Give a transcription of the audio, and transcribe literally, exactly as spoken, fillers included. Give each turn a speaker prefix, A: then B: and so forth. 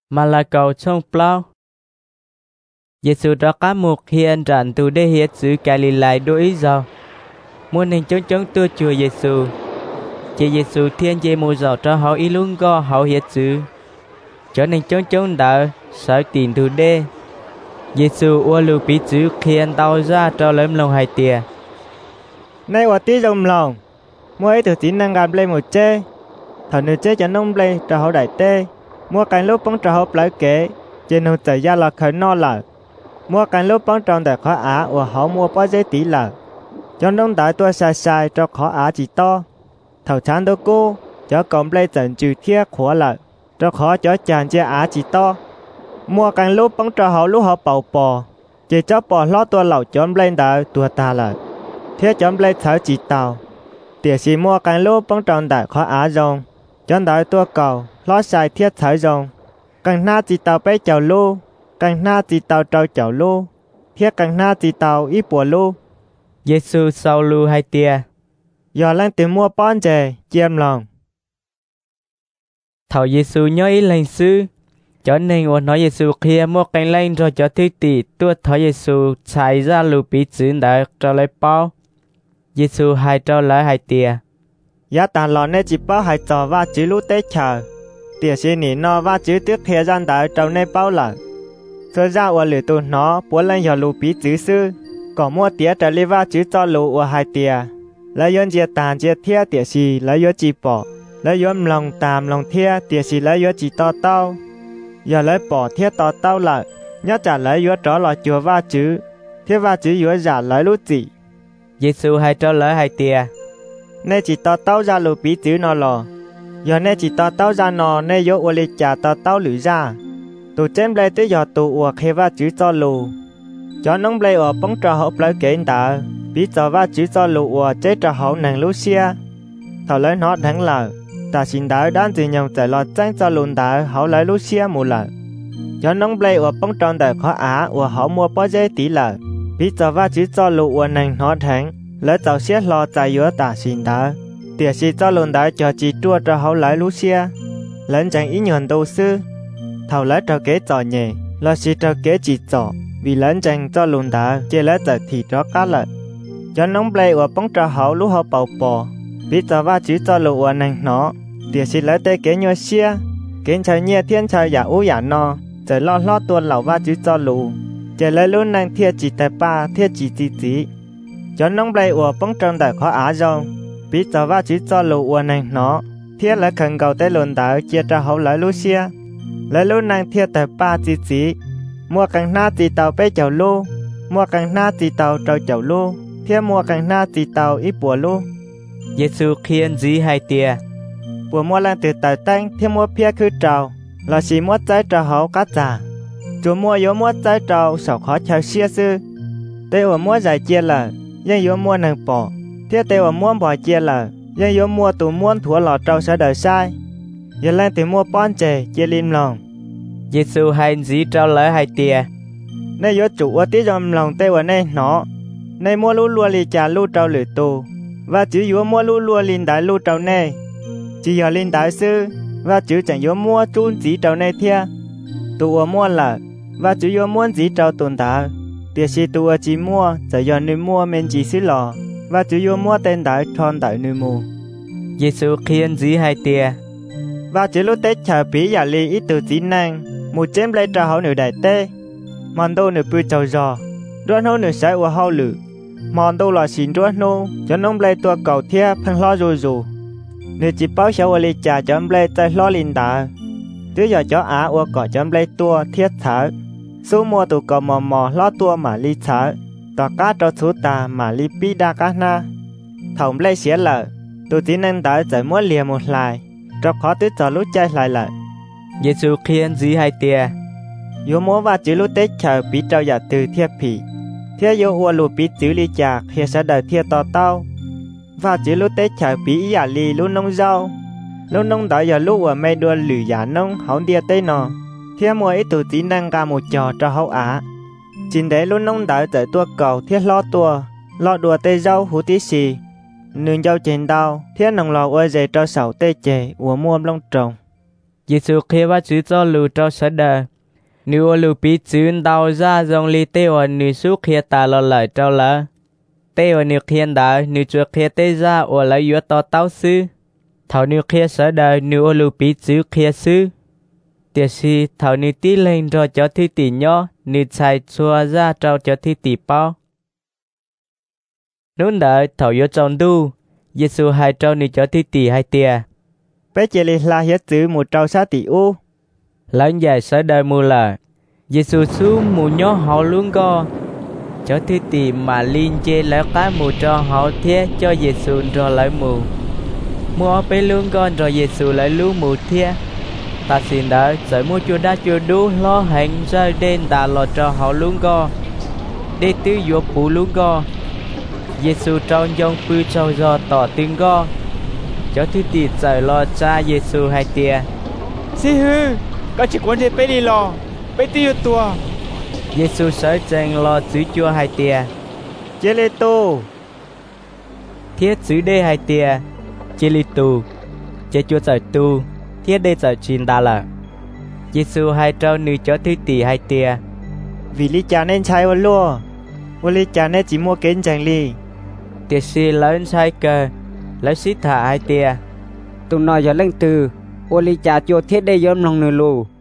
A: mà là cầu trong plau. Giêsu đã cá một hiện rạn từ đây hiện sự Galilee đối ý giàu. Muốn hình chống chống tua chùa Giêsu. Chỉ Giêsu thiên dê mù giàu cho họ ý luôn go họ hiện sự. Cho nên chống chống đã sợ tìm từ đây. Giêsu ua lưu bí chữ hiện tao ra cho lớn lòng hai tìa.
B: Nay quả tí dòng lòng. Mua ấy từ chính năng gặp lên một chê. Thở nữ chê cho nông lên cho họ đại tê. Mua cảnh lúc bóng cho họ lấy kế. Trên hồn chạy ra là khởi no là. Mua cảnh lúc bóng tròn để khó á. Và họ mua bó dế tí là. Cho nông đại tôi sai sai cho khó á chỉ to. Thầu chán đô cô. Cho cộng lên dẫn trừ thiết khóa là. Cho khó cho chàng chê á chỉ to. Mua cảnh lúc bóng cho họ lúc họ bảo bò. Chỉ cho bò lo tôi lẩu chóm lên đại tua ta là. Thiết chóm lên thở chỉ tàu. Tỉa xì mua cảnh lúc bóng tròn đại khó á rồng. Chọn đại tua cầu. Lo xài thiết thở rồng. Cảnh na chỉ tàu bé chào lô. Cảnh na chỉ tàu trâu chào lô. Thiết cảnh na chỉ tàu ít bùa lô.
A: Giêsu sau lưu hai tia.
B: Giờ lên tìm mua bón chè. Chiêm lòng.
A: Thảo Giêsu nhớ ý lành sư. Cho nên ổ nói Giêsu kia mua cảnh lên rồi cho thứ tỷ. Tuột thảo Giêsu chạy ra lưu bí chữ đã cho lấy bao. Giêsu hai trao lại hai tia.
B: Giá tàn lò nê chỉ bao hai trò và chữ lũ tế chờ. Tỉa xí nỉ no và chữ tiếc thế gian đã trao nê bao là. Thưa ra ổ lửa tù nó bố lên giờ lũ bí chữ sư. Có mua tía trở lý và chữ cho lũ ổ hai tia. Lấy yon dìa tàn dìa thia tỉa xì lấy yon chỉ bỏ. Lấy yon lòng tàm lòng thia tỉa xì lấy yon chỉ to tao. Giờ lấy bỏ thia to tao lại. Nhớ trả lấy yon tró lò chùa và chữ. Thia và chữ yon giả lấy lũ chỉ.
A: Giêsu hai trao lại hai tia.
B: Nê chỉ to tao ra lũ bí chữ nó lò. Giờ nê chỉ to tao ra nó nê yếu ua lì chả to tao lử ra. Tụ chém lê tới giờ tụ ua khê va chữ cho lù. Cho nông lê ua bóng trò hộp lấy kể tạ. Bí cho va chữ cho lù ua chế trò hậu nàng lũ xia. Thảo lấy nó đáng lờ. Ta xin đá đán từ nhồng chạy lọt tranh cho lùn đá hậu lấy lũ xia mù lờ. Cho nông lê ua bóng tròn đời khó á ua hậu mua bó dê tí lờ. Bí cho va chữ cho lù ua nàng nó tháng. Lấy tàu xếp lo chạy yếu ta xin đá. Tỉa xì cho lùn đá cho chị trua cho hậu lấy lũ xia. Lên chẳng ý nhuận đâu sư. Thảo lấy trò kế trò nhẹ. Lo xì trò kế chỉ trò. Vì lên chẳng cho lùn đá chê lấy tờ thì trò cá lợi. Cho nóng blê ua bóng trò hậu lũ hậu bầu bò. Bí cho va chữ cho lù ua nàng nó. Tỉa xì lấy tê kế nhua xia. Kế trời nhẹ thiên trời giả ú giả no. Trời lo lo tuôn lẩu va chữ cho lù. Chê lấy lũ nàng thiê chỉ tè ba thiê chỉ tí tí. Cho nông blê ua bóng tròn đời khó á rong. Bí cho va chữ cho lù ua nàng nó. Thiết lấy khẩn cầu tới lùn đảo chia cho hậu lấy lũ xia. Lấy lũ nàng thiết tới ba tí tí. Mua càng na tí tàu bế chầu lô. Mua càng na tí tàu trâu chầu lô. Thiết mua càng na tí tàu ít bùa lô.
A: Giêsu khiên dí hai tia.
B: Bùa mua lên từ tài tanh. Thiết mua phía khứ trầu. Là xì mua trái trầu hậu cá giả. Chú mua yếu mua trái trầu sầu khó chào xia sư. Tê ua mua giải chia là. Nhưng yếu mua nàng bỏ. Thiết tê ua mua bỏ chia là. Nhưng yếu mua tù muôn thua lọ trâu sẽ đời sai. Giờ lên thì mua bón chè chia lim lòng.
A: Giêsu hai dí trao lại hai tia.
B: Nên yếu chủ ở tí dòng lòng tê ua này nó. Nên mua lũ lùa lì chà lũ trâu lửa tù. Và chữ yếu mua lũ lùa linh đáy lũ trâu này. Chỉ yếu linh đáy sư. Và chữ chẳng yếu mua chun dí trâu này thia. Tù ở mua là. Và chữ yếu muốn dí trâu tồn đá. Tiệt sĩ tù ở chỉ mua. Chả yếu nữ mua mình chỉ xí lò. Và chữ yếu mua tên đáy tròn đáy nữ mù.
A: Giêsu khiên dí hai tia.
B: Và chữ lúc tết chờ bí giả ly ít từ tí năng. Một chém lấy trà hậu nữ đại tê. Mòn đô nữ bư trầu giò. Rốt nô nữ sái ua hậu lử. Mòn đô lò xin rốt nô. Cho nông lấy tua cầu thia phăng lo rù rù. Nữ chỉ báo xấu ua ly trà cho ông lấy tay lo linh đá. Tứ giờ cho á ua cỏ cho ông lấy tua thiết thở. Số mua tù cầu mò mò lo tua mà ly thở. Tòa cá cho số tà mà ly bí đa cá na. Thổng lấy xế lợ. Tù tí năng đá giải mua lìa một lại. Cho khó tới cho lúc chạy lại lại.
A: Giêsu khiên dí hai tia.
B: Yếu mua và chữ lúc tết chờ bí trao giả từ thiếp phỉ. Thiếp yếu ua lù bí chữ ly chạc khi sẽ đời thiếp to tao. Và chữ lúc tết chờ bí ý giả ly lúc nông rau. Lúc nông đỏ giờ lúc ua mê đua lử giả nông hóng đia tê nọ. Thiếp mua ít tù tí năng ca một trò cho hậu á. Chính đấy lúc nông đỏ giải tua cầu thiếp lo tua. Lo đùa tê rau hú tí xì. Nương dâu trên đau, thiết nồng lò ua dày cho sầu tê chè ua mua lông trồng.
A: Giêsu kia va chữ cho lù cho sợ đời nếu lù bị chữ đau ra dòng li tê ở nữ số kia ta lo lại cho lỡ tê ở nữ kia đời nữ chuột kia tê ra ở lại yếu to tao sư thảo nữ kia sợ đời nếu lù bị chữ kia sư tiệt si thảo nữ tí lên rồi cho thi tỷ nhỏ nữ chạy chua ra trao cho thi tỷ bao nôn đợi thảo yếu trong đu Giêsu hai trao nữ cho thi tỷ hai tia
B: bé chỉ là hiết chữ một trâu sa tỷ u
A: lớn dài sợ đời mù là Giêsu su mù nhỏ họ luôn go cho thi tỷ mà liên chê lấy cái mù cho họ thế cho Giêsu rồi lại mù mua bé luôn con rồi Giêsu lại lưu mù thế ta xin đợi sợi mua chua đá chua đu lo hẹn rơi đen ta lo cho họ luôn go để tư vô phụ luôn go Giêsu trong dòng pư trâu do tỏ tiếng go cho thi tỷ trời lo cha Giêsu hai tia
C: si hư có chỉ quan hệ bé đi lo bé tiêu tua
A: Giêsu sở chân lo chữ chua hai tia
B: chế lê tô
A: thiết chữ đê hai tia chế li tu chế chua trời tu thiết đê trời chín đa là Giêsu hai trâu nữ cho thi tỷ hai tia
B: vì lý cha nên trái ô lua ô lý cha nên chỉ mua kiến chẳng li
A: tiệt si lớn sai cơ lấy xít thả hai tia
C: tụi nó giờ lên từ ô lý cha chua thiết đê yếm lòng nửa lù